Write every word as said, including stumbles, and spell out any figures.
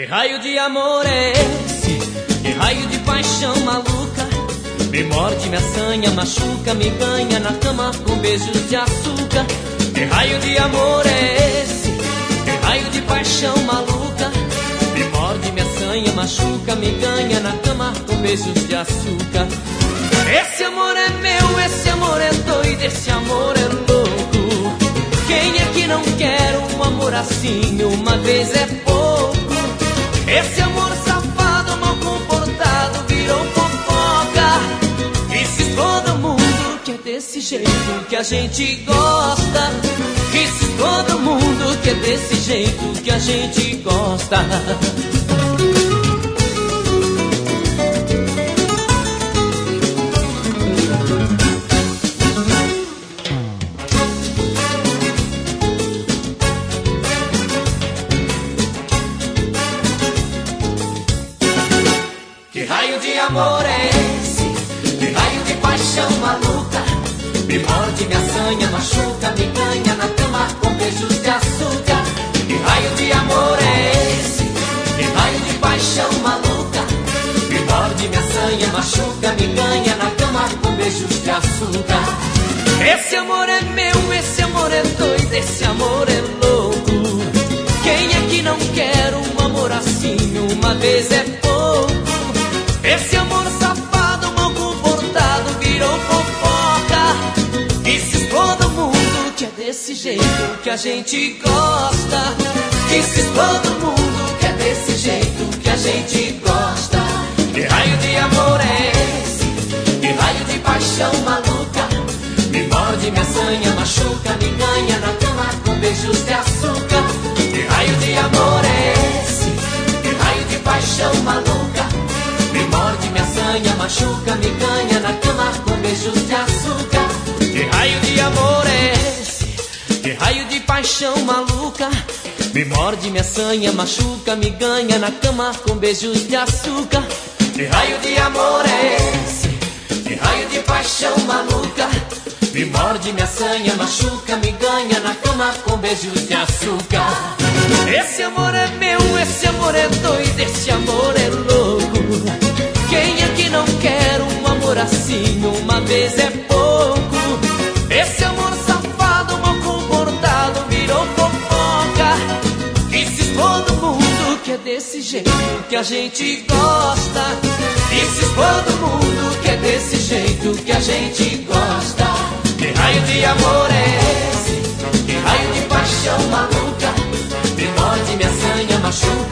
Que raio de amor é esse? Que raio de paixão maluca? Me morde, me assanha, machuca, me ganha na cama com beijos de açúcar. Que raio de amor é esse? Que raio de paixão maluca? Me morde, me assanha, machuca, me ganha na cama com beijos de açúcar. Esse amor é meu, esse amor é doido, esse amor é louco. Quem é que não quer um amor assim? Uma vez é pouco. Esse amor safado, mal comportado, virou fofoca. E se todo mundo que é desse jeito que a gente gosta. E se todo mundo que é desse jeito que a gente gosta. Que raio de amor é esse? Que raio de paixão maluca? Me morde, me assanha, machuca, me ganha na cama com beijos de açúcar. Que raio de amor é esse? Que raio de paixão maluca? Me morde, me assanha, machuca, me ganha na cama com beijos de açúcar. Esse amor é meu, esse amor é doido, esse amor é louco. Quem é que não quer um amor assim? Uma vez é pouco. Esse amor safado, mal comportado, virou fofoca. E se todo mundo que é desse jeito que a gente gosta. E se todo mundo que é desse jeito que a gente gosta. Que raio de amor é esse? Que raio de paixão maluca? Me morde, me assanha, machuca, me ganha na cama com beijos de açúcar. Que raio de amor é esse? Que raio de paixão maluca? Me morde, me assanha, machuca, me ganha na cama com beijos de açúcar. Que raio de amor é esse? Que raio de paixão maluca? Me morde, me assanha, machuca, me ganha na cama com beijos de açúcar. Que raio de amor é esse? Que raio de paixão maluca? Me morde, me assanha, machuca, me ganha na cama com beijos de açúcar. Esse amor é meu, esse amor é doido, esse amor é louco. Quem é que não quer um amor assim? Uma vez é pouco. Esse amor safado, mal comportado, virou fofoca. E se todo mundo que é desse jeito que a gente gosta. E se todo mundo que é desse jeito que a gente gosta. Que raio de amor é esse? Que raio de paixão maluca? Me morde, me assanha, machuca,